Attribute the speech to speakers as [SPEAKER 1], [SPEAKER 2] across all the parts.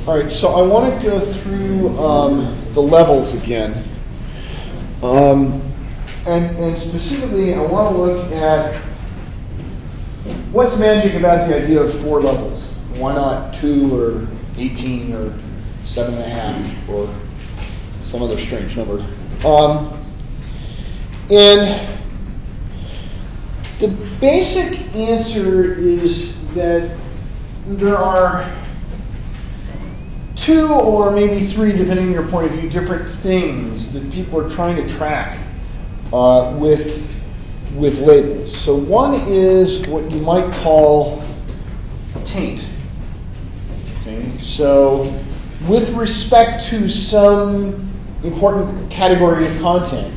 [SPEAKER 1] All right, so I want to go through the levels again. And specifically, I want to look at what's magic about the idea of 4 levels. Why not 2 or 18 or 7.5 or some other strange number? And the basic answer is that there are 2 or maybe 3, depending on your point of view, different things that people are trying to track with labels. So one is what you might call taint. Okay? So with respect to some important category of content,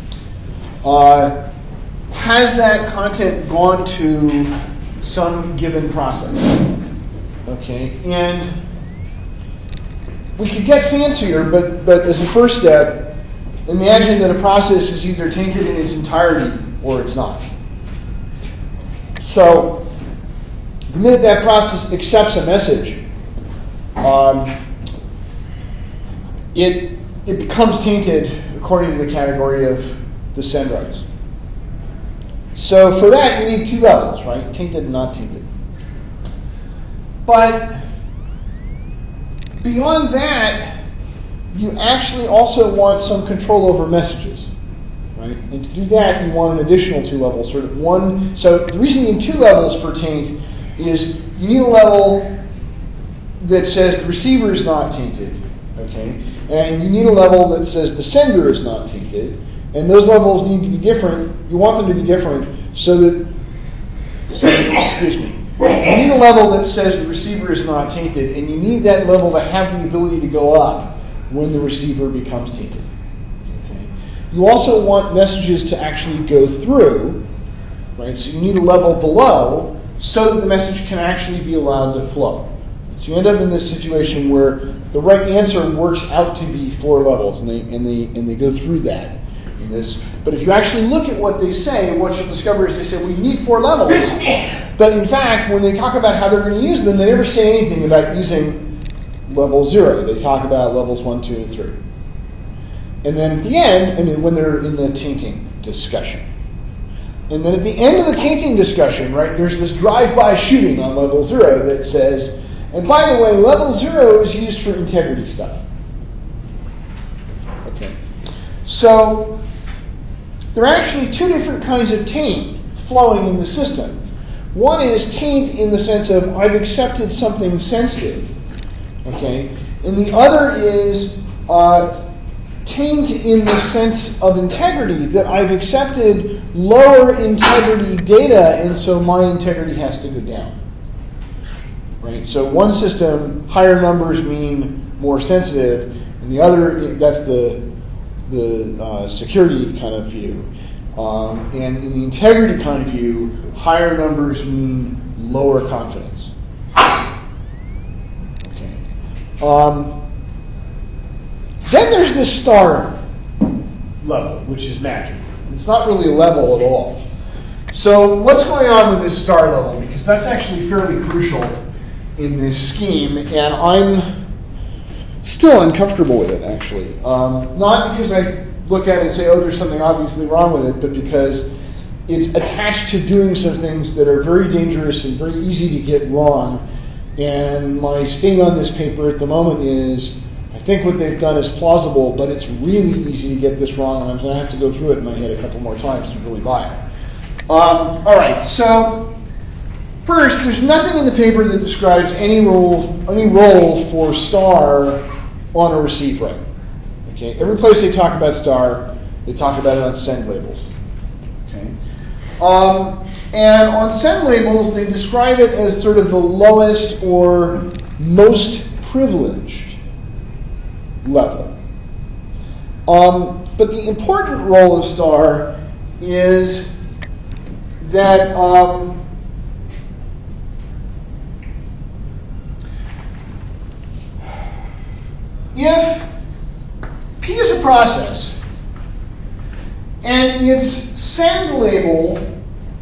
[SPEAKER 1] has that content gone to some given process? Okay, and we could get fancier, but as a first step, imagine that a process is either tainted in its entirety or it's not. So the minute that process accepts a message, it becomes tainted according to the category of the send rights. So for that, you need 2 levels, right? Tainted and not tainted. But beyond that, you actually also want some control over messages, right? And to do that, you want an additional 2 levels, sort of one. So the reason you need 2 levels for taint is you need a level that says the receiver is not tainted, okay? And you need a level that says the sender is not tainted. And those levels need to be different. You want them to be different so that, excuse me, you need a level that says the receiver is not tainted, and you need that level to have the ability to go up when the receiver becomes tainted. Okay. You also want messages to actually go through, right? So you need a level below so that the message can actually be allowed to flow. So you end up in this situation where the right answer works out to be 4 levels, and they go through that. But if you actually look at what they say, what you'll discover is they say, we need 4 levels. But in fact, when they talk about how they're going to use them, they never say anything about using level 0. They talk about levels 1, 2, and 3. And then at the end, when they're in the tainting discussion. And then at the end of the tainting discussion, right, there's this drive-by shooting on level 0 that says, and by the way, level 0 is used for integrity stuff. Okay. So there are actually 2 different kinds of taint flowing in the system. One is taint in the sense of I've accepted something sensitive, okay? And the other is taint in the sense of integrity, that I've accepted lower integrity data, and so my integrity has to go down, right? So one system, higher numbers mean more sensitive, and the other, that's the security kind of view. And in the integrity kind of view, higher numbers mean lower confidence. Okay. Then there's this star level, which is magic. It's not really a level at all. So what's going on with this star level? Because that's actually fairly crucial in this scheme, and I'm still uncomfortable with it, actually. Not because I look at it and say, oh, there's something obviously wrong with it, but because it's attached to doing some things that are very dangerous and very easy to get wrong. And my sting on this paper at the moment is, I think what they've done is plausible, but it's really easy to get this wrong, and I'm going to have to go through it in my head a couple more times to really buy it. All right, so first, there's nothing in the paper that describes any role for star on a receive write. Okay, every place they talk about star, they talk about it on send labels. Okay, and on send labels, they describe it as sort of the lowest or most privileged level. But the important role of star is that if P is a process and its send label,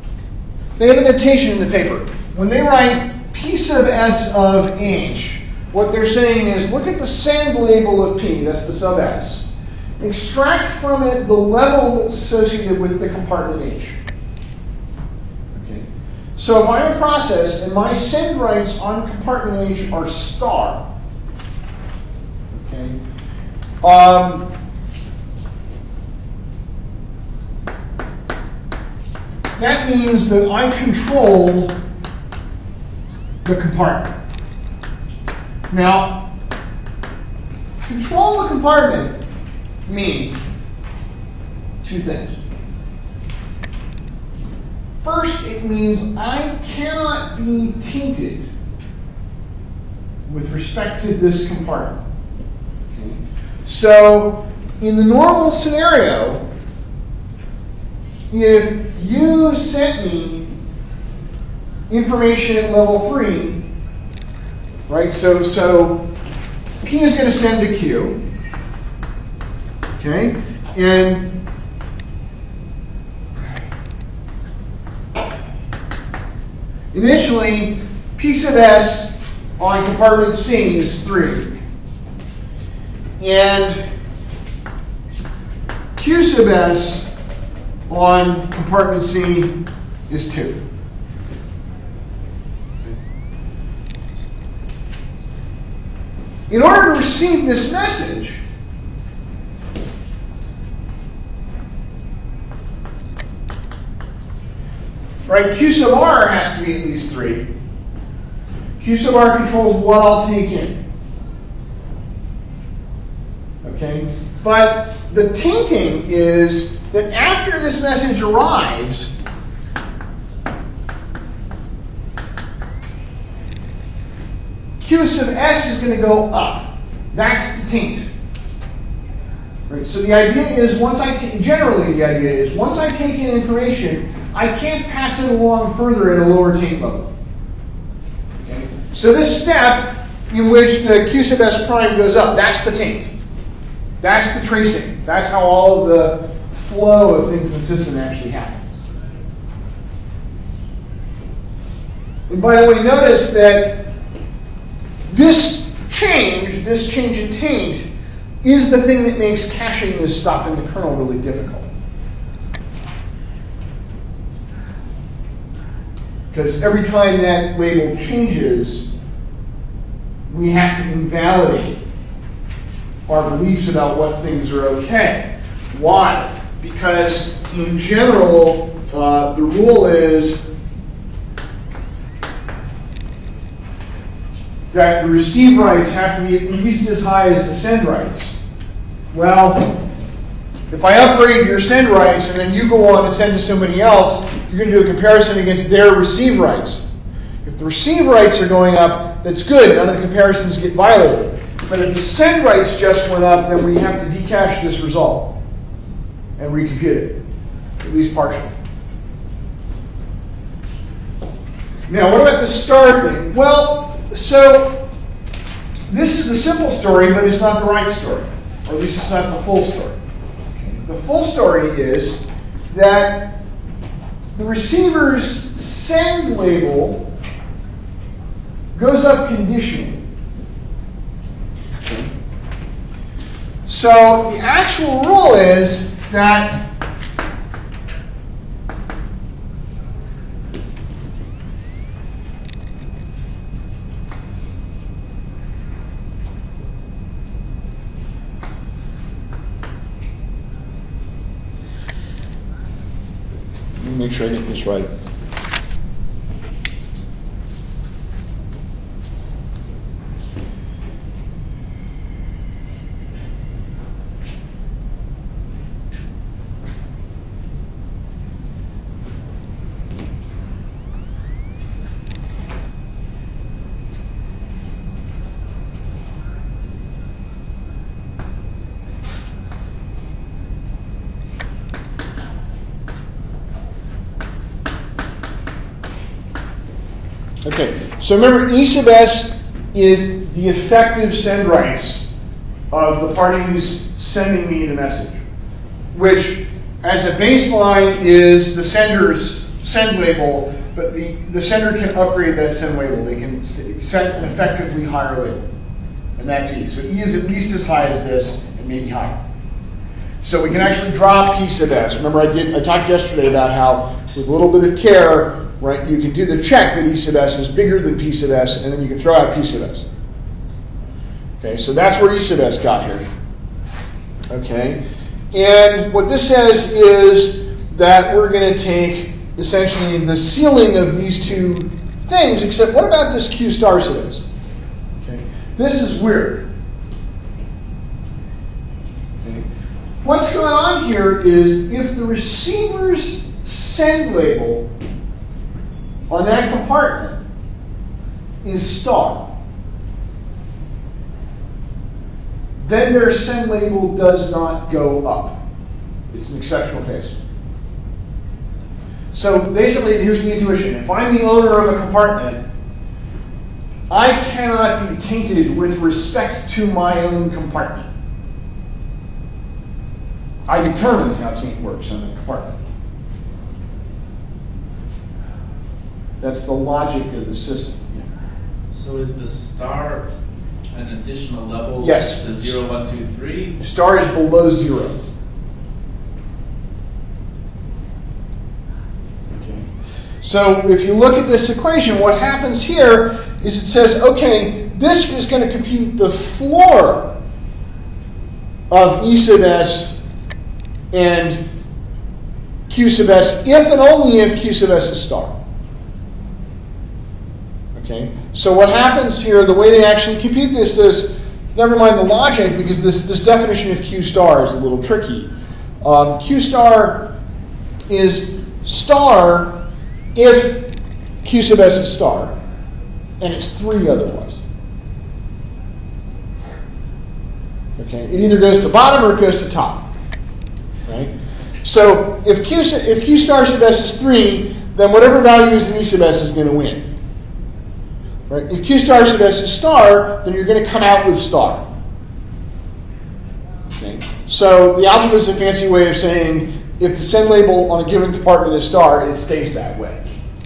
[SPEAKER 1] they have a notation in the paper. When they write P sub S of H, what they're saying is, look at the send label of P, that's the sub S. Extract from it the level that's associated with the compartment H. Okay. So if I'm a process and my send writes on compartment H are star, okay, that means that I control the compartment. Now, control the compartment means two things. First, it means I cannot be tainted with respect to this compartment. Okay. So, in the normal scenario, if you sent me information at level 3, right? So P is going to send to Q, okay? And initially, P sub S on compartment C is 3. And Q sub S on compartment C is 2. In order to receive this message, right, Q sub R has to be at least 3. Q sub R controls what I'll take in. Okay? But the tainting is that after this message arrives, Q sub S is going to go up. That's the taint. Right? So the idea is generally the idea is once I take in information, I can't pass it along further at a lower taint level. Okay? So this step in which the Q sub S prime goes up, that's the taint. That's the tracing. That's how all of the flow of things in the system actually happens. And by the way, notice that this change in taint, is the thing that makes caching this stuff in the kernel really difficult. Because every time that label changes, we have to invalidate our beliefs about what things are okay. Why? Because in general, the rule is that the receive writes have to be at least as high as the send writes. Well, if I upgrade your send writes and then you go on and send to somebody else, you're going to do a comparison against their receive writes. If the receive writes are going up, that's good. None of the comparisons get violated. But if the send writes just went up, then we have to decache this result and recompute it, at least partially. Now, what about the star thing? Well, so this is the simple story, but it's not the right story. Or at least it's not the full story. The full story is that the receiver's send label goes up conditionally. So the actual rule is that make sure I get this right. Okay, so remember, E sub S is the effective send writes of the party who's sending me the message, which, as a baseline, is the sender's send label, but the sender can upgrade that send label. They can set an effectively higher label. And that's E. So E is at least as high as this, and maybe higher. So we can actually draw P sub S. Remember I talked yesterday about how with a little bit of care, right, you can do the check that E sub S is bigger than P sub S, and then you can throw out P sub S. Okay, so that's where E sub S got here. Okay, and what this says is that we're going to take essentially the ceiling of these two things, except what about this Q star sub S? Okay, this is weird. Okay. What's going on here is if the receiver's send label on that compartment is star, then their send label does not go up. It's an exceptional case. So basically, here's the intuition. If I'm the owner of a compartment, I cannot be tainted with respect to my own compartment. I determine how taint works on the compartment. That's the logic of the system.
[SPEAKER 2] So is the star an additional level?
[SPEAKER 1] Yes.
[SPEAKER 2] The 0, 1, 2, 3?
[SPEAKER 1] The star is below 0. Okay. So if you look at this equation, what happens here is it says, okay, this is going to compute the floor of E sub S and Q sub S if and only if Q sub S is star. Okay, so what happens here, the way they actually compute this is, never mind the logic, because this definition of Q star is a little tricky. Q star is star if Q sub S is star, and it's 3 otherwise. Okay, it either goes to bottom or it goes to top. Right? So if Q star sub S is 3, then whatever value is in E sub S is going to win. Right? If Q star sub S is star, then you're going to come out with star. Okay? So the algebra is a fancy way of saying if the send label on a given compartment is star, it stays that way.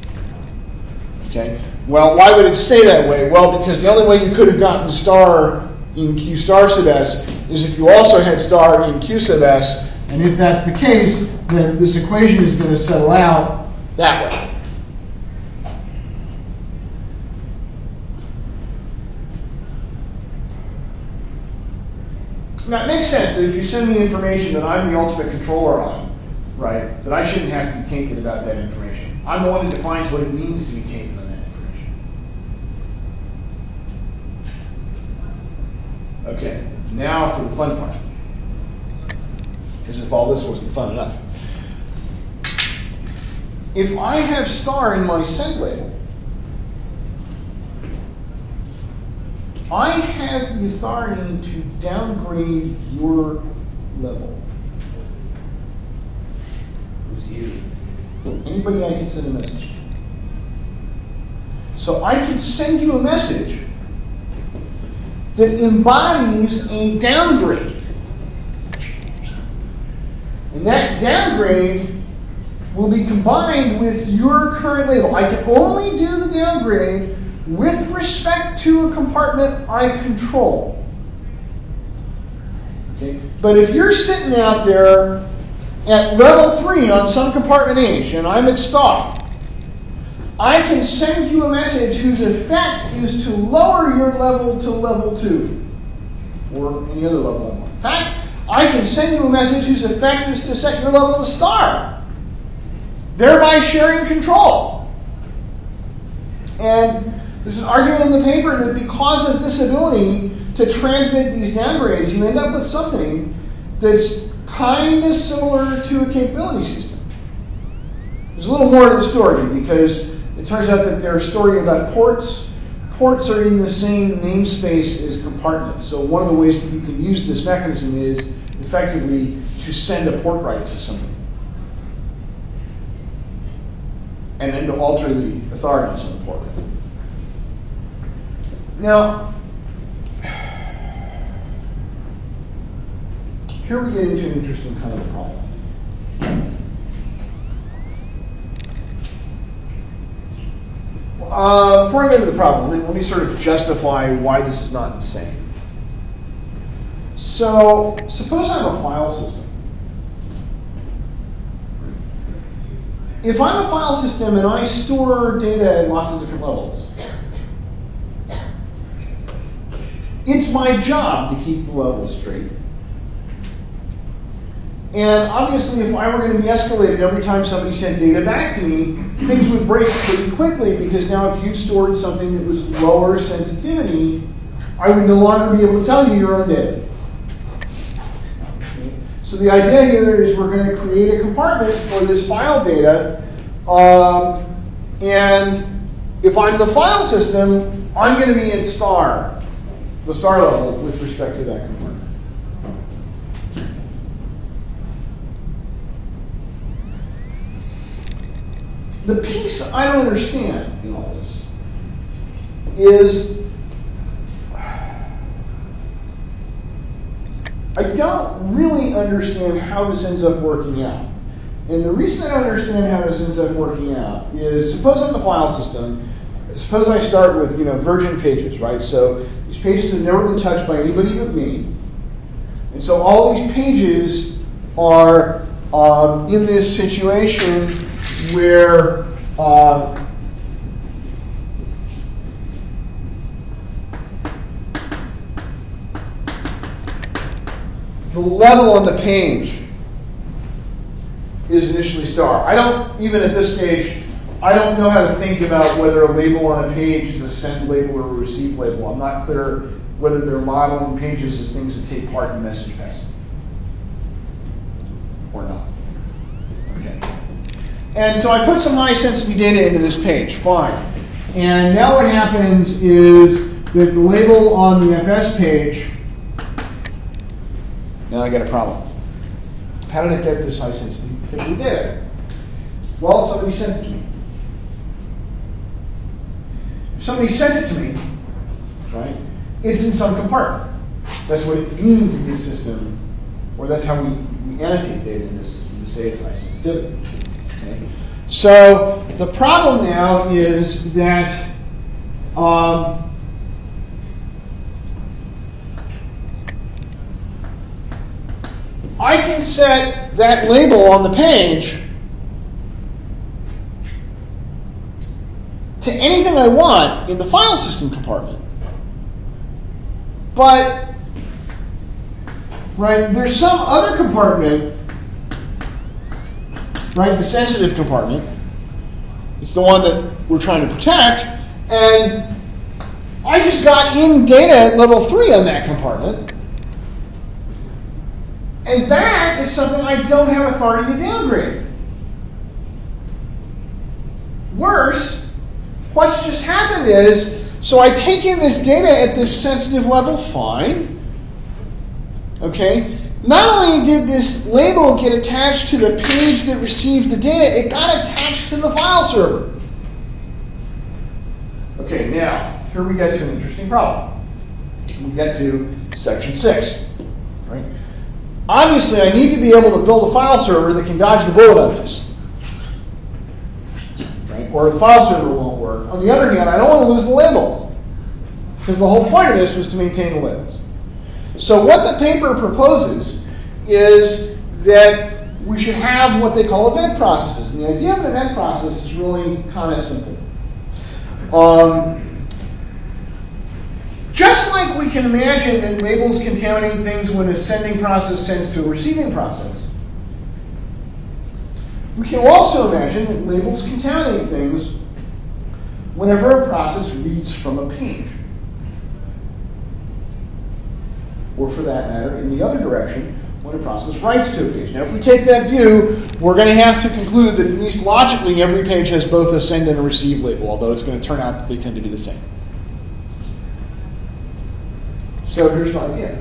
[SPEAKER 1] Okay? Well, why would it stay that way? Well, because the only way you could have gotten star in Q star sub S is if you also had star in Q sub S, and if that's the case, then this equation is going to settle out that way. Now, it makes sense that if you send me information that I'm the ultimate controller on, right, that I shouldn't have to be tainted about that information. I'm the one who defines what it means to be tainted on that information. Okay, now for the fun part. Because if all this wasn't fun enough. If I have star in my send label, I have the authority to downgrade your level.
[SPEAKER 2] Who's you?
[SPEAKER 1] Anybody I can send a message to. So I can send you a message that embodies a downgrade. And that downgrade will be combined with your current label. I can only do the downgrade with respect to a compartment I control. Okay? But if you're sitting out there at level 3 on some compartment H and I'm at star, I can send you a message whose effect is to lower your level to level 2 or any other level I want. In fact, I can send you a message whose effect is to set your level to star, thereby sharing control. And there's an argument in the paper that because of this ability to transmit these downgrades, you end up with something that's kind of similar to a capability system. There's a little more to the story because it turns out that they're story about ports. Ports are in the same namespace as compartments. So one of the ways that you can use this mechanism is effectively to send a port write to somebody. And then to alter the authorities on the port write. Now, here we get into an interesting kind of problem. Before I get into the problem, let me sort of justify why this is not insane. So suppose I have a file system. If I'm a file system and I store data at lots of different levels, it's my job to keep the levels straight. And obviously, if I were going to be escalated every time somebody sent data back to me, things would break pretty quickly, because now if you stored something that was lower sensitivity, I would no longer be able to tell you your own data. So the idea here is we're going to create a compartment for this file data, and if I'm the file system, I'm going to be in star, the star level with respect to that compartment. The piece I don't understand in all this is I don't really understand how this ends up working out. And the reason I don't understand how this ends up working out is, suppose I'm the file system, suppose I start with virgin pages, right? So these pages have never been touched by anybody but me. And so all these pages are in this situation where the level on the page is initially star. I don't, even at this stage, I don't know how to think about whether a label on a page is a send label or a receive label. I'm not clear whether they're modeling pages as things that take part in message passing or not. Okay. And so I put some high sensitivity data into this page, fine. And now what happens is that the label on the FS page, now I got a problem. How did I get this high sensitivity data? Well, somebody sent it to me. If somebody sent it to me, right, it's in some compartment. That's what it means in this system, or that's how we annotate data in this system to say it's high sensitivity. Okay? So the problem now is that I can set that label on the page to anything I want in the file system compartment. But, right, there's some other compartment, right, the sensitive compartment. It's the one that we're trying to protect. And I just got in data at level 3 on that compartment. And that is something I don't have authority to downgrade. Worse, what's just happened is, so I take in this data at this sensitive level, fine. Okay? Not only did this label get attached to the page that received the data, it got attached to the file server. Okay, now, here we get to an interesting problem. We get to section 6, right? Obviously, I need to be able to build a file server that can dodge the bullet on this, right? Or the file server won't work. On the other hand, I don't want to lose the labels, because the whole point of this was to maintain the labels. So what the paper proposes is that we should have what they call event processes. And the idea of an event process is really kind of simple. Just like we can imagine that labels contaminate things when a sending process sends to a receiving process, we can also imagine that labels contaminate things whenever a process reads from a page. Or for that matter, in the other direction, when a process writes to a page. Now, if we take that view, we're going to have to conclude that at least logically every page has both a send and a receive label, although it's going to turn out that they tend to be the same. So here's the idea.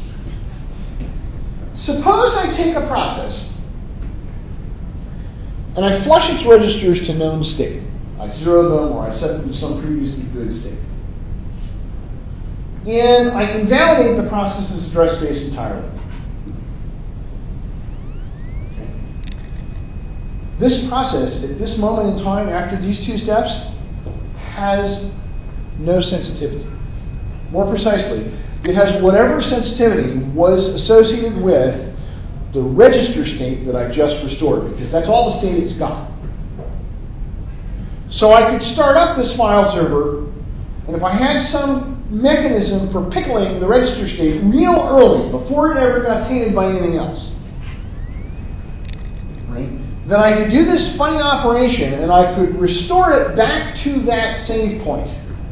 [SPEAKER 1] Suppose I take a process and I flush its registers to known state. I zero them or I set them to some previously good state. And I invalidate the process's address space entirely. Okay. This process, at this moment in time, after these two steps, has no sensitivity. More precisely, it has whatever sensitivity was associated with the register state that I just restored, because that's all the state it's got. So I could start up this file server, and if I had some mechanism for pickling the register state real early, before it ever got tainted by anything else, right, then I could do this funny operation, and I could restore it back to that save point.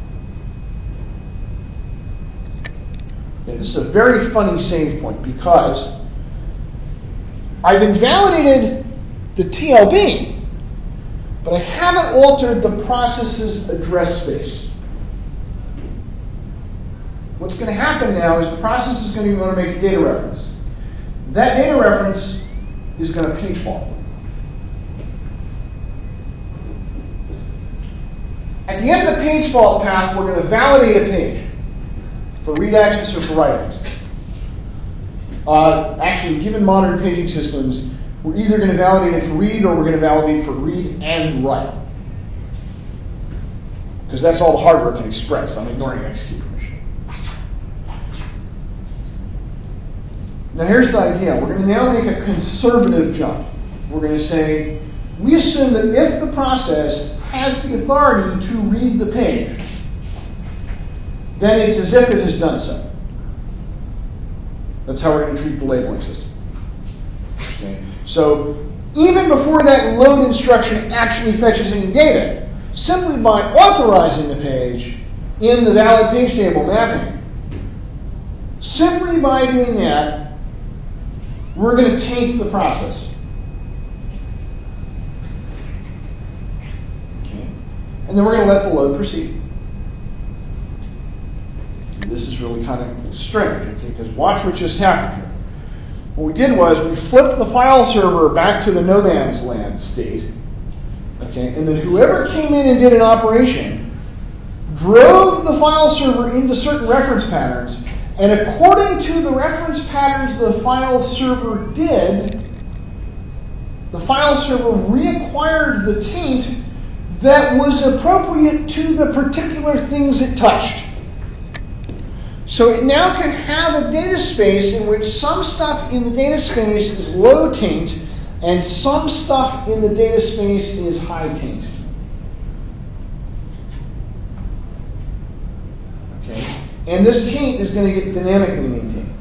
[SPEAKER 1] Okay, this is a very funny save point, because I've invalidated the TLB, but I haven't altered the process's address space. What's going to happen now is the process is going to want to make a data reference. That data reference is going to page fault. At the end of the page fault path, we're going to validate a page for read access or for write access. Actually, given modern paging systems, we're either going to validate it for read or we're going to validate it for read and write. Because that's all the hardware can express. I'm ignoring execute permission. Now here's the idea. We're going to now make a conservative jump. We're going to say, we assume that if the process has the authority to read the page, then it's as if it has done so. That's how we're going to treat the labeling system. Okay. So even before that load instruction actually fetches any data, simply by authorizing the page in the valid page table mapping, simply by doing that, we're going to taint the process. Okay. And then we're going to let the load proceed. This is really kind of strange, okay, because watch what just happened here. What we did was we flipped the file server back to the no man's land state, okay, and then whoever came in and did an operation drove the file server into certain reference patterns, and according to the reference patterns the file server did, the file server reacquired the taint that was appropriate to the particular things it touched. So it now can have a data space in which some stuff in the data space is low taint and some stuff in the data space is high taint. Okay? And this taint is going to get dynamically maintained.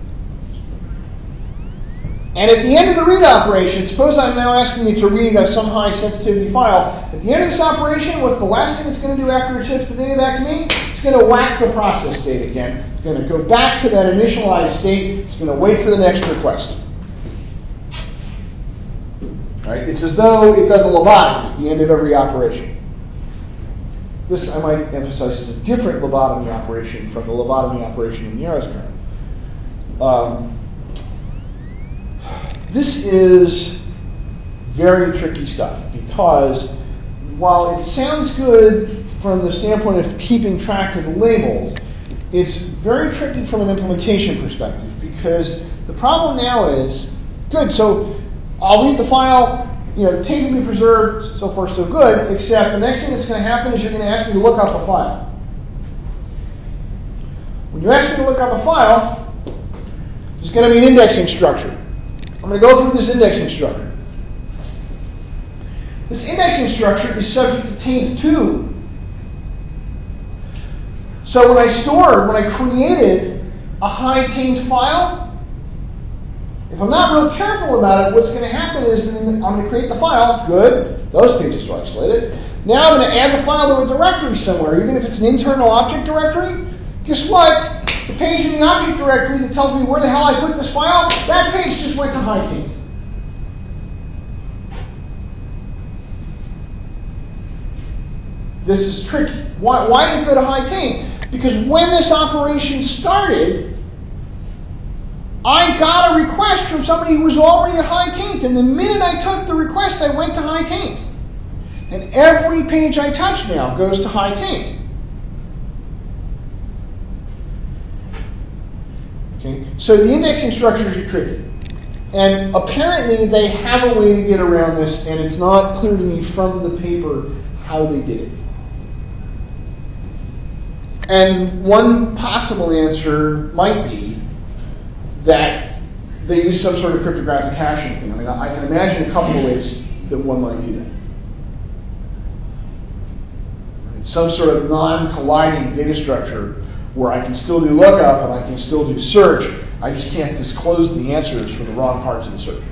[SPEAKER 1] And at the end of the read operation, suppose I'm now asking you to read some high sensitivity file. At the end of this operation, what's the last thing it's going to do after it ships the data back to me? It's going to whack the process state again. It's going to go back to that initialized state. It's going to wait for the next request. All right? It's as though it does a lobotomy at the end of every operation. This, I might emphasize, is a different lobotomy operation from the lobotomy operation in the Yaros kernel. This is very tricky stuff because while it sounds good from the standpoint of keeping track of the labels, it's very tricky from an implementation perspective because the problem now is, good, so I'll read the file, the taint will be preserved, so far so good, except the next thing that's going to happen is you're going to ask me to look up a file. When you ask me to look up a file, there's going to be an indexing structure. I'm going to go through this indexing structure. This indexing structure is subject to taint 2. So when I created a high taint file, if I'm not real careful about it, what's going to happen is that I'm going to create the file. Good. Those pages are isolated. Now I'm going to add the file to a directory somewhere, even if it's an internal object directory. Guess what? The page in the object directory that tells me where the hell I put this file, that page just went to high taint. This is tricky. Why did it go to high taint? Because when this operation started, I got a request from somebody who was already at high taint, and the minute I took the request, I went to high taint. And every page I touch now goes to high taint. Okay? So the indexing structures are tricky. And apparently they have a way to get around this, and it's not clear to me from the paper how they did it. And one possible answer might be that they use some sort of cryptographic hashing thing. I mean, I can imagine a couple of ways that one might do that. Some sort of non-colliding data structure where I can still do lookup and I can still do search. I just can't disclose the answers for the wrong parts of the search.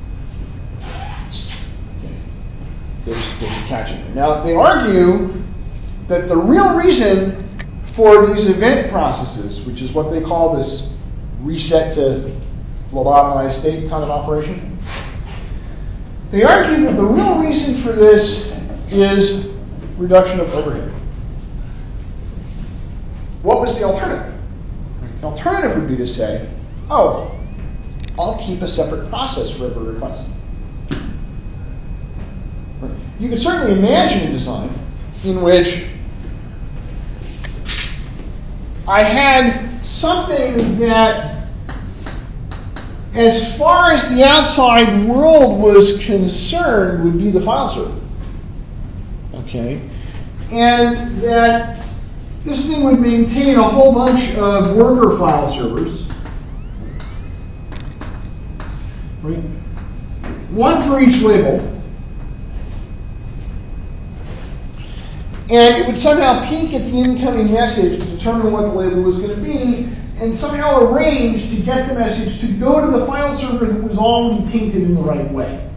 [SPEAKER 1] Okay. There's a catch in there. Now, they argue that the real reason for these event processes, which is what they call this reset to lobotomized state kind of operation, they argue that the real reason for this is reduction of overhead. What was the alternative? The alternative would be to say, oh, I'll keep a separate process for every request. You could certainly imagine a design in which I had something that, as far as the outside world was concerned, would be the file server. Okay? And that this thing would maintain a whole bunch of worker file servers. Right? One for each label. And it would somehow peek at the incoming message to determine what the label was going to be, and somehow arrange to get the message to go to the file server that was already tainted in the right way.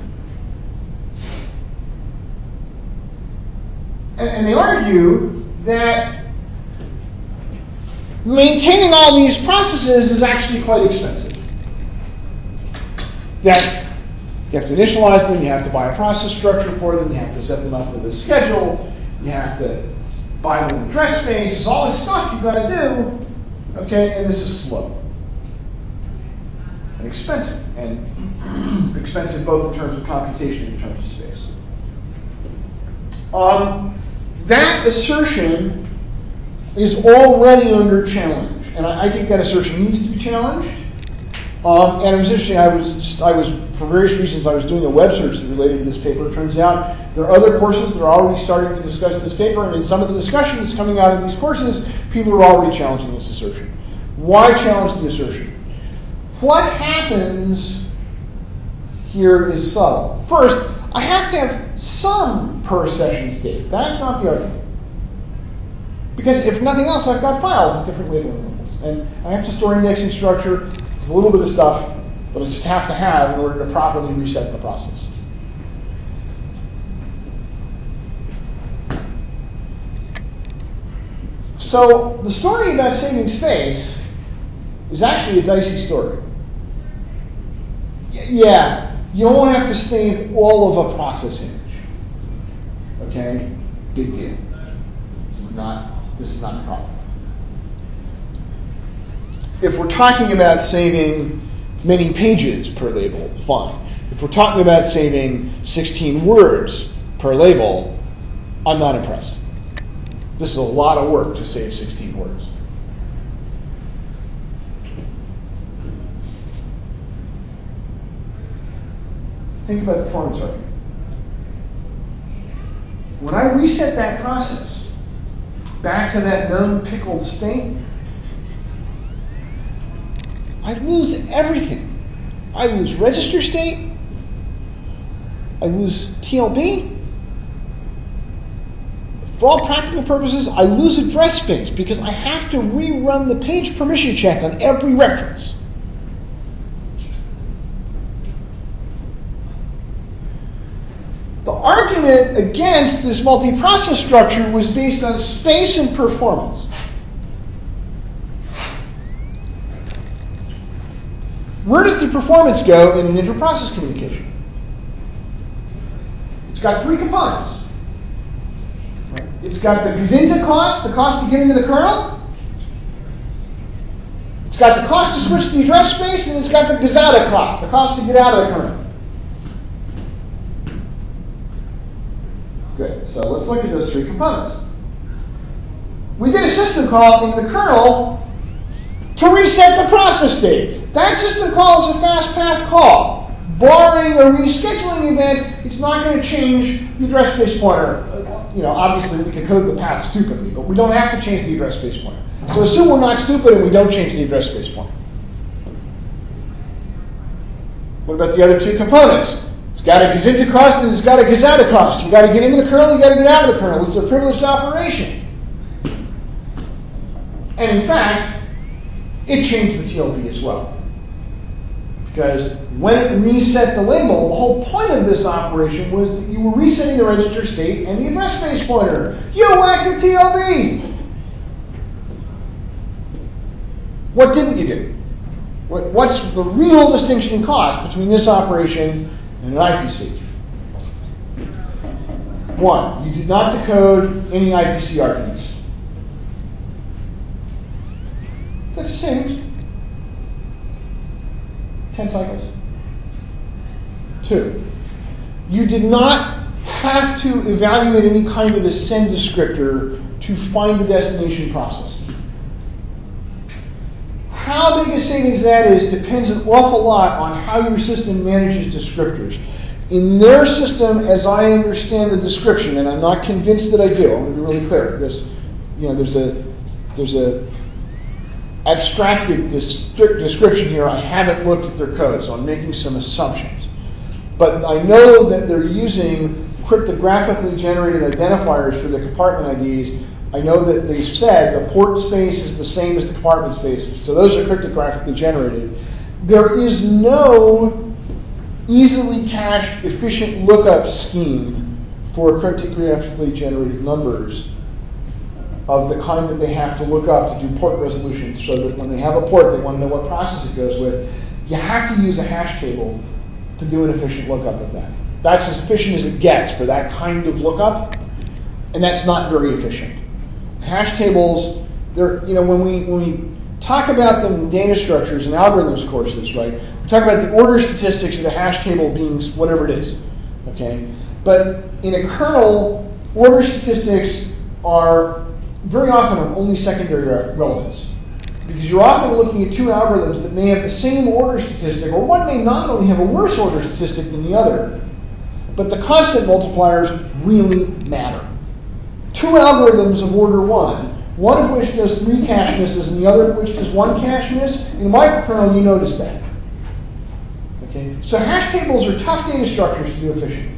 [SPEAKER 1] And they argue that maintaining all these processes is actually quite expensive. That you have to initialize them, you have to buy a process structure for them, you have to set them up with a schedule, you have to buy them in address space. There's all this stuff you've got to do, okay, and this is slow and expensive, and expensive both in terms of computation and in terms of space. That assertion is already under challenge, and I think that assertion needs to be challenged. And it was interesting. I was for various reasons I was doing a web search that related to this paper. It turns out there are other courses that are already starting to discuss this paper, and in some of the discussions coming out of these courses, people are already challenging this assertion. Why challenge the assertion? What happens here is subtle. First, I have to have some per session state. That's not the argument. Because if nothing else, I've got files at different labeling levels. And I have to store indexing structure. There's a little bit of stuff that I just have to have in order to properly reset the process. So the story about saving space is actually a dicey story. Yeah, you won't have to save all of a process image. Okay? Big deal. This is not the problem. If we're talking about saving many pages per label, fine. If we're talking about saving 16 words per label, I'm not impressed. This is a lot of work to save 16 words. Think about the performance argument. When I reset that process back to that known pickled state, I lose everything. I lose register state. I lose TLB. For all practical purposes, I lose address space because I have to rerun the page permission check on every reference. The argument against this multi-process structure was based on space and performance. Where does the performance go in an inter-process communication? It's got three components. It's got the Gazinta cost, the cost to get into the kernel. It's got the cost to switch the address space, and it's got the Gazada cost, the cost to get out of the kernel. Good, so let's look at those three components. We did a system call into the kernel to reset the process state. That system call is a fast path call. Barring a rescheduling event, it's not going to change the address space pointer, obviously we can code the path stupidly, but we don't have to change the address space pointer. So assume we're not stupid and we don't change the address space pointer. What about the other two components? It's got a gazint to cost and it's got a gazette to cost. You got to get into the kernel, you got to get out of the kernel. It's a privileged operation. And in fact, it changed the TLB as well. Because when it reset the label, the whole point of this operation was that you were resetting the register state and the address space pointer. You whacked the TLB! What didn't you do? What's the real distinction in cost between this operation and an IPC? One, you did not decode any IPC arguments. That's the same. 10 cycles. 2, you did not have to evaluate any kind of a send descriptor to find the destination process. How big a savings that is depends an awful lot on how your system manages descriptors. In their system, as I understand the description, and I'm not convinced that I do, I'm going to be really clear. There's a abstracted description here. I haven't looked at their code, so I'm making some assumptions. But I know that they're using cryptographically generated identifiers for the compartment IDs. I know that they've said the port space is the same as the compartment space, so those are cryptographically generated. There is no easily cached, efficient lookup scheme for cryptographically generated numbers of the kind that they have to look up to do port resolution, so that when they have a port, they want to know what process it goes with. You have to use a hash table to do an efficient lookup of that. That's as efficient as it gets for that kind of lookup, and that's not very efficient. Hash tables, when we talk about them in data structures and algorithms courses, right? We talk about the order statistics of the hash table being whatever it is, okay? But in a kernel, order statistics are very often of only secondary relevance, because you're often looking at two algorithms that may have the same order statistic, or one may not only have a worse order statistic than the other, but the constant multipliers really matter. Two algorithms of order one of which does 3 cache misses and the other of which does 1 cache miss. In a microkernel, you notice that. Okay? So hash tables are tough data structures to do efficiently.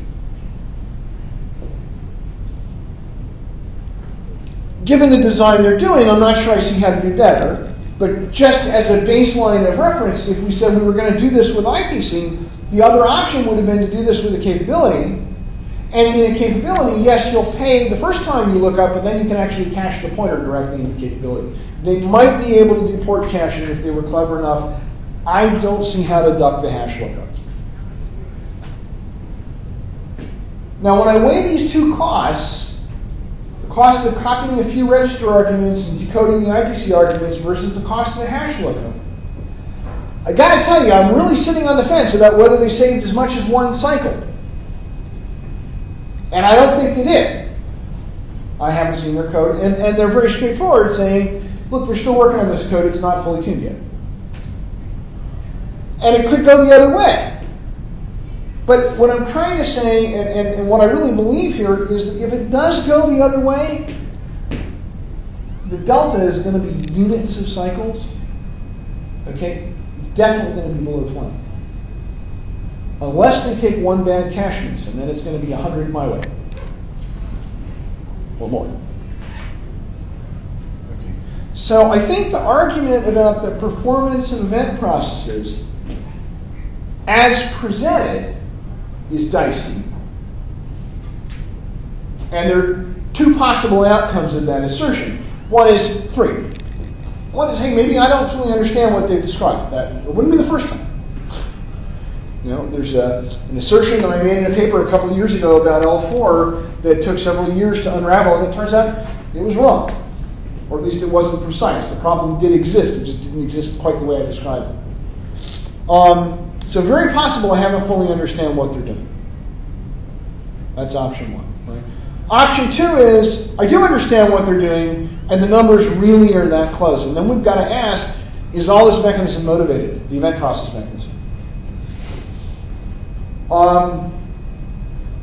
[SPEAKER 1] Given the design they're doing, I'm not sure I see how to do better. But just as a baseline of reference, if we said we were going to do this with IPC, the other option would have been to do this with a capability. And in a capability, yes, you'll pay the first time you look up, but then you can actually cache the pointer directly in the capability. They might be able to do port caching if they were clever enough. I don't see how to duck the hash lookup. Now, when I weigh these two costs, the cost of copying a few register arguments and decoding the IPC arguments versus the cost of the hash lookup, I got to tell you, I'm really sitting on the fence about whether they saved as much as 1 cycle. And I don't think they did. I haven't seen their code. And they're very straightforward, saying, look, they're still working on this code. It's not fully tuned yet. And it could go the other way. But what I'm trying to say, and what I really believe here, is that if it does go the other way, the delta is going to be units of cycles. Okay? It's definitely going to be below 20. Unless they take 1 bad cache miss, and then it's going to be 100 my way. Or more. Okay. So I think the argument about the performance of event processes, as presented, is dicey. And there are 2 possible outcomes of that assertion. One is 3. One is, hey, maybe I don't fully understand what they've described. That it wouldn't be the first time. There's an assertion that I made in a paper a couple of years ago about L4 that took several years to unravel, and it turns out it was wrong. Or at least it wasn't precise. The problem did exist. It just didn't exist quite the way I described it. So very possible I haven't fully understand what they're doing. That's option 1. Right? Option 2 is I do understand what they're doing, and the numbers really are that close. And then we've got to ask, is all this mechanism motivated, the event process mechanism?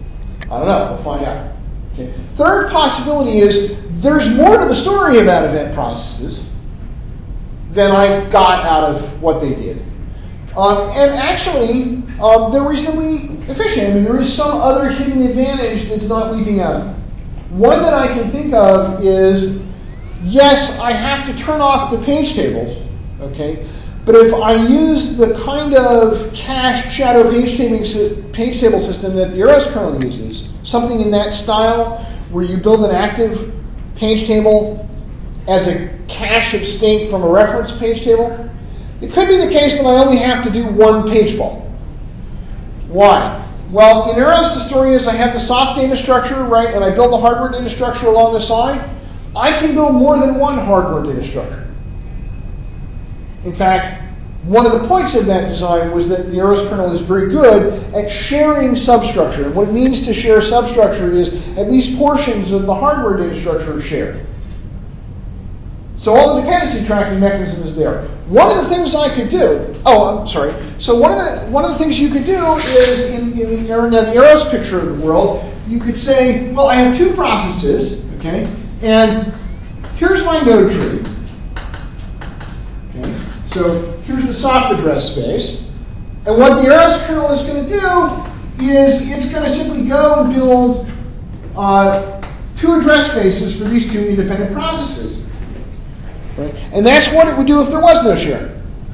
[SPEAKER 1] I don't know. We'll find out. Okay. Third possibility is there's more to the story about event processes than I got out of what they did. And actually, they're reasonably efficient. I mean, there is some other hidden advantage that's not leaping out. One that I can think of is, yes, I have to turn off the page tables, okay? But if I use the kind of cached shadow page table system that the Eros kernel uses, something in that style where you build an active page table as a cache of state from a reference page table, it could be the case that I only have to do one page fault. Why? Well, in Eros, the story is I have the soft data structure, right, and I build the hardware data structure along the side. I can build more than one hardware data structure. In fact, one of the points of that design was that the Eros kernel is very good at sharing substructure. And what it means to share substructure is at least portions of the hardware data structure are shared. So all the dependency tracking mechanism is there. One of the things I could do, so one of the things you could do is in the Eros picture of the world, you could say, well, I have two processes, okay, and here's my node tree. Okay, so here's the soft address space. And what the Eros kernel is going to do is it's going to simply go and build two address spaces for these two independent processes. Right? And that's what it would do if there was no sharing.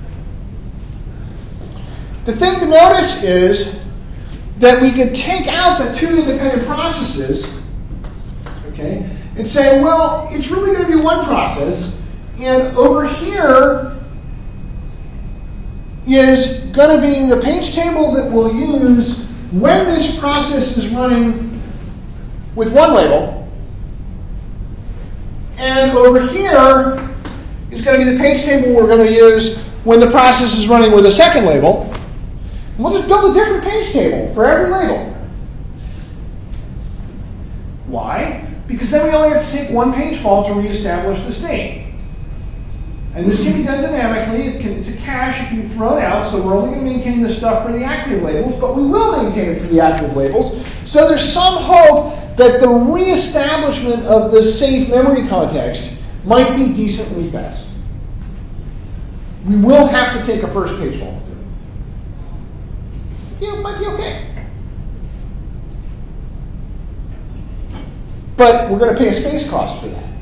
[SPEAKER 1] The thing to notice is that we could take out the two independent processes, okay, and say, well, it's really going to be one process, and over here is going to be the page table that we'll use when this process is running with one label, and over here is going to be the page table we're going to use when the process is running with a second label. And we'll just build a different page table for every label. Why? Because then we only have to take one page fault to reestablish the state. And this can be done dynamically. It's a cache. It can be thrown out, so we're only going to maintain the stuff for the active labels, but we will maintain it for the active labels. So there's some hope that the reestablishment of the safe memory context might be decently fast. We will have to take a first page fault to do it. Yeah, it might be okay. But we're going to pay a space cost for that.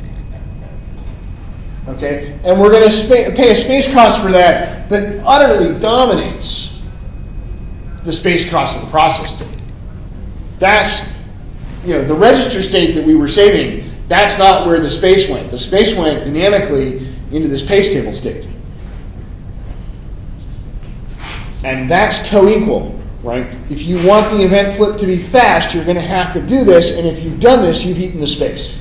[SPEAKER 1] Okay? And we're going to pay a space cost for that that utterly dominates the space cost of the process state. That's, the register state that we were saving. That's not where the space went. The space went dynamically into this page table state. And that's co-equal, right? If you want the event flip to be fast, you're going to have to do this, and if you've done this, you've eaten the space.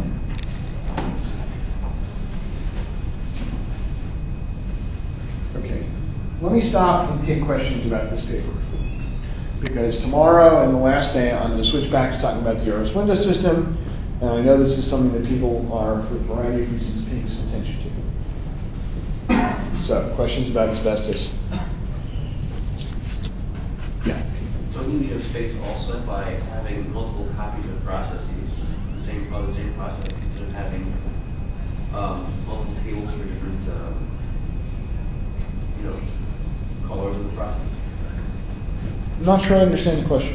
[SPEAKER 1] Okay, let me stop and take questions about this paper. Because tomorrow and the last day, I'm going to switch back to talking about the Eros window system. And I know this is something that people are, for a variety of reasons, paying some attention to. So, questions about asbestos? Yeah.
[SPEAKER 3] Don't you need a space also by having multiple copies of processes, the same process, instead of having multiple tables for different, colors of the process?
[SPEAKER 1] I'm not sure I understand the question.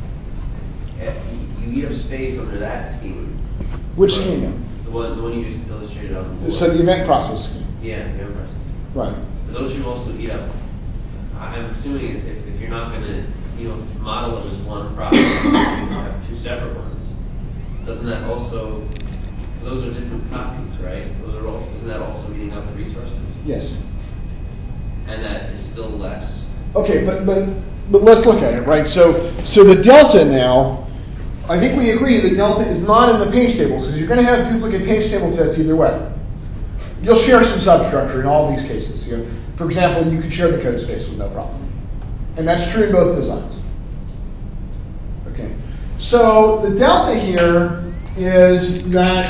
[SPEAKER 3] You need a space under that scheme.
[SPEAKER 1] Which scheme?
[SPEAKER 3] The one you just illustrated on the board.
[SPEAKER 1] So the event process scheme.
[SPEAKER 3] Yeah, the event process.
[SPEAKER 1] Right.
[SPEAKER 3] But those should also eat up. I'm assuming if you're not going to model it as one process, you have two separate ones. Doesn't that also? Those are different copies, right? Isn't that also eating up resources?
[SPEAKER 1] Yes.
[SPEAKER 3] And that is still less.
[SPEAKER 1] Okay, but let's look at it, right? So the delta now, I think we agree the delta is not in the page tables because you're going to have duplicate page table sets either way. You'll share some substructure in all these cases. For example, you could share the code space with no problem. And that's true in both designs. Okay. So the delta here is that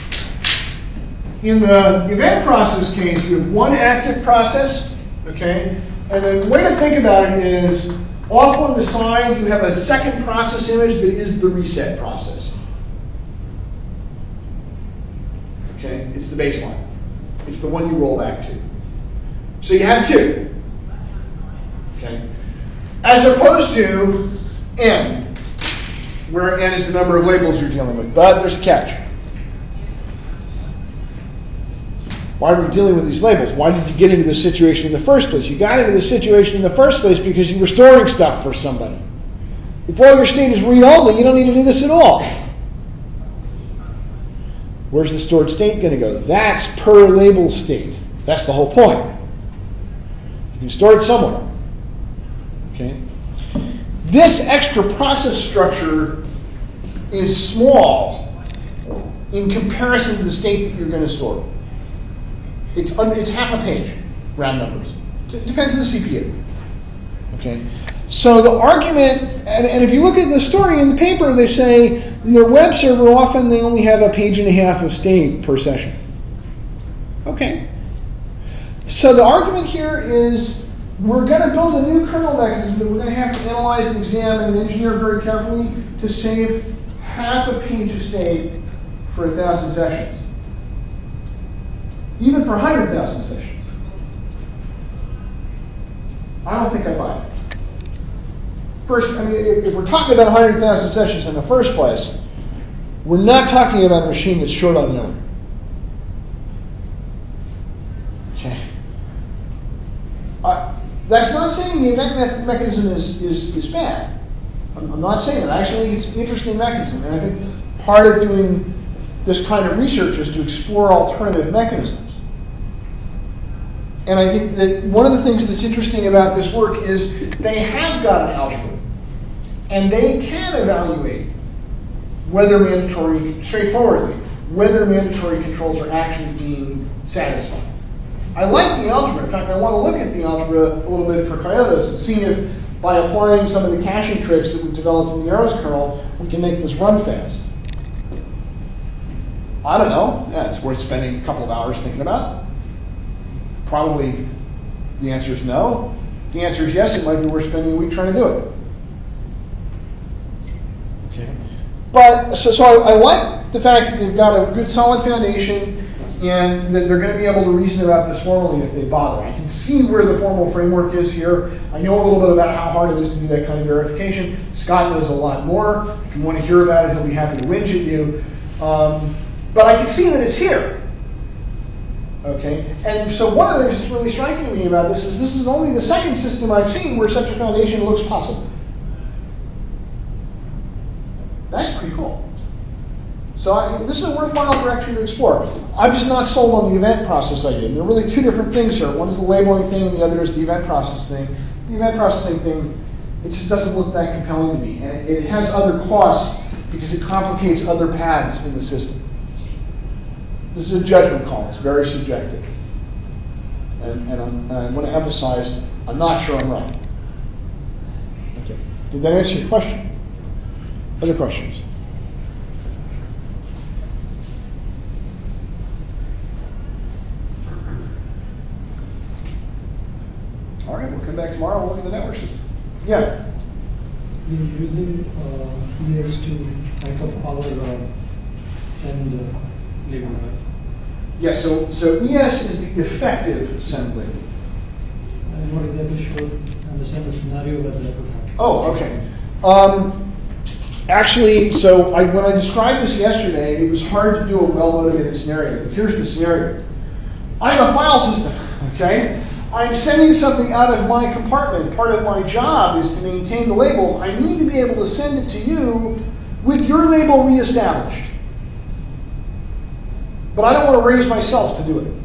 [SPEAKER 1] in the event process case, you have one active process, okay? And then the way to think about it is Off on the side, you have a second process image that is the reset process. Okay, it's the baseline. It's the one you roll back to. So you have two. Okay, as opposed to n, where n is the number of labels you're dealing with. But there's a catch. Why are we dealing with these labels? Why did you get into this situation in the first place? You got into this situation in the first place because you were storing stuff for somebody. If all your state is read-only, you don't need to do this at all. Where's the stored state going to go? That's per label state. That's the whole point. You can store it somewhere. Okay? This extra process structure is small in comparison to the state that you're going to store. It's half a page, round numbers. It depends on the CPU. Okay, so the argument, and if you look at the story in the paper, they say in their web server often they only have a page and a half of state per session. Okay, so the argument here is we're going to build a new kernel mechanism that we're going to have to analyze and examine and engineer very carefully to save half a page of state for 1,000 sessions. Even for 100,000 sessions. I don't think I buy it. First, I mean, if we're talking about 100,000 sessions in the first place, we're not talking about a machine that's short on memory. Okay. That's not saying the event mechanism is bad. I'm not saying it. I actually think it's an interesting mechanism. And I think part of doing this kind of research is to explore alternative mechanisms. And I think that one of the things that's interesting about this work is they have got an algorithm. And they can evaluate whether mandatory, straightforwardly, whether mandatory controls are actually being satisfied. I like the algebra. In fact, I want to look at the algebra a little bit for Kyotos and see if by applying some of the caching tricks that we've developed in the Arrows kernel, we can make this run fast. I don't know. Yeah, it's worth spending a couple of hours thinking about. Probably the answer is no. If the answer is yes, it might be worth spending a week trying to do it. Okay. But so I like the fact that they've got a good solid foundation and that they're going to be able to reason about this formally if they bother. I can see where the formal framework is here. I know a little bit about how hard it is to do that kind of verification. Scott knows a lot more. If you want to hear about it, he'll be happy to whinge at you. But I can see that it's here. Okay, and so one of the things that's really striking to me about this is only the second system I've seen where such a foundation looks possible. That's pretty cool. So this is a worthwhile direction to explore. I'm just not sold on the event process idea. There are really two different things here. One is the labeling thing, and the other is the event process thing. The event processing thing, it just doesn't look that compelling to me, and it has other costs because it complicates other paths in the system. This is a judgment call. It's very subjective. And I want to emphasize, I'm not sure I'm right. Okay. Did that answer your question? Other questions? All right, we'll come back tomorrow and look at the network system. Yeah?
[SPEAKER 4] You're using ES to back up our send label, right?
[SPEAKER 1] Yes, so ES is the effective send label.
[SPEAKER 4] And what exactly should understand the scenario where that would happen?
[SPEAKER 1] Oh, okay. Actually, so when I described this yesterday, it was hard to do a well-motivated scenario. But here's the scenario. I'm a file system, okay? I'm sending something out of my compartment. Part of my job is to maintain the labels. I need to be able to send it to you with your label reestablished. But I don't want to raise myself to do it.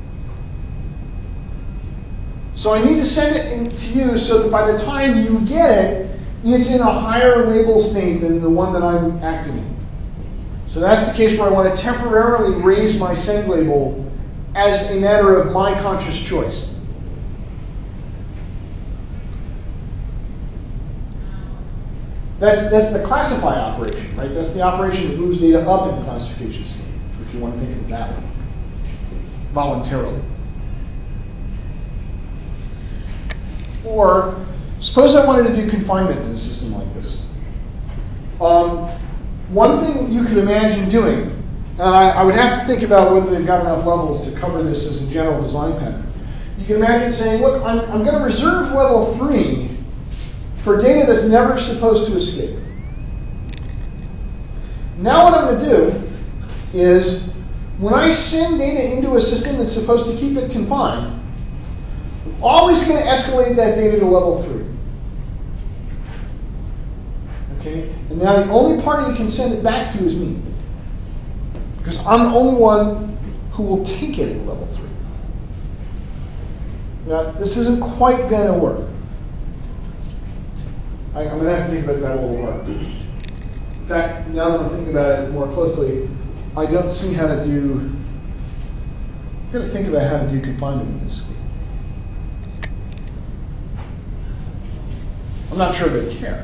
[SPEAKER 1] So I need to send it in to you so that by the time you get it, it's in a higher label state than the one that I'm acting in. So that's the case where I want to temporarily raise my send label as a matter of my conscious choice. That's the classify operation, right? That's the operation that moves data up in the classification scheme, if you want to think of it that way, voluntarily. Or Suppose I wanted to do confinement in a system like this. One thing you could imagine doing, and I would have to think about whether they've got enough levels to cover this as a general design pattern. You can imagine saying, look, I'm going to reserve level 3 for data that's never supposed to escape. Now what I'm going to do is, when I send data into a system that's supposed to keep it confined, I'm always going to escalate that data to level 3. Okay? And now the only party you can send it back to is me. Because I'm the only one who will take it at level 3. Now, this isn't quite going to work. I'm going to have to think about that a little more. In fact, now that I'm thinking about it more closely, I don't see how to do, I've got to think about how to do confinement in this scheme. I'm not sure they care.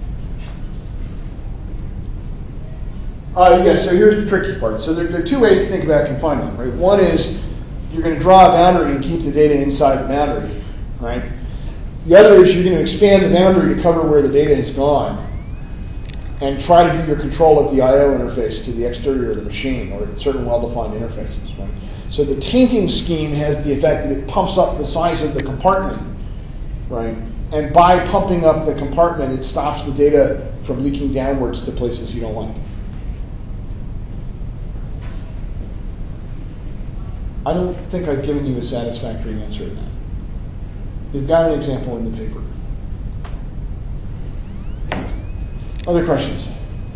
[SPEAKER 1] Yeah, so here's the tricky part. So there are two ways to think about confinement, right? One is you're going to draw a boundary and keep the data inside the boundary, right? The other is you're going to expand the boundary to cover where the data has gone and try to do your control of the I/O interface to the exterior of the machine or certain well-defined interfaces, right? So the tainting scheme has the effect that it pumps up the size of the compartment, right? And by pumping up the compartment, it stops the data from leaking downwards to places you don't like. I don't think I've given you a satisfactory answer to that. They've got an example in the paper. Other questions?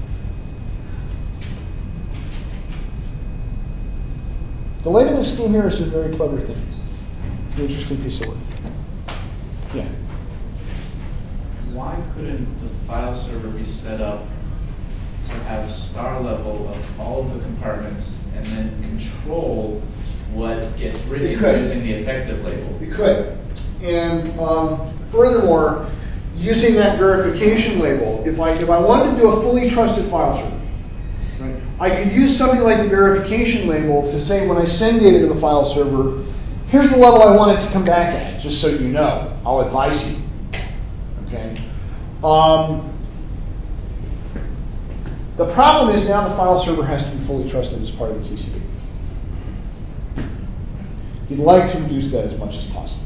[SPEAKER 1] The labeling scheme here is a very clever thing. It's an interesting piece of work. Yeah.
[SPEAKER 2] Why couldn't the file server be set up to have a star level of all of the compartments and then control what gets written using the effective label?
[SPEAKER 1] You could. And furthermore, using that verification label, if I wanted to do a fully trusted file server, right, I could use something like the verification label to say when I send data to the file server, here's the level I want it to come back at, just so you know. I'll advise you. Okay. The problem is now the file server has to be fully trusted as part of the TCP. You'd like to reduce that as much as possible.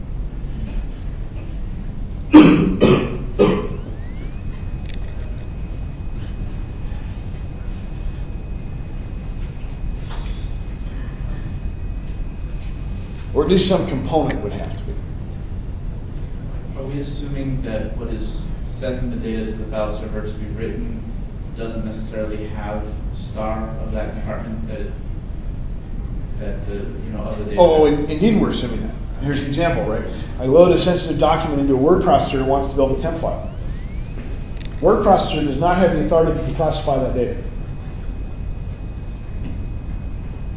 [SPEAKER 1] Or at least some component would have to be.
[SPEAKER 2] Are we assuming that what is sending the data to the file server to be written doesn't necessarily have star of that compartment that the other data?
[SPEAKER 1] Oh, indeed, we're assuming that. Here's an example, right? I load a sensitive document into a word processor that wants to build a temp file. Word processor does not have the authority to declassify that data.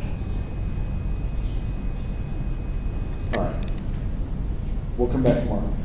[SPEAKER 1] All right. We'll come back tomorrow.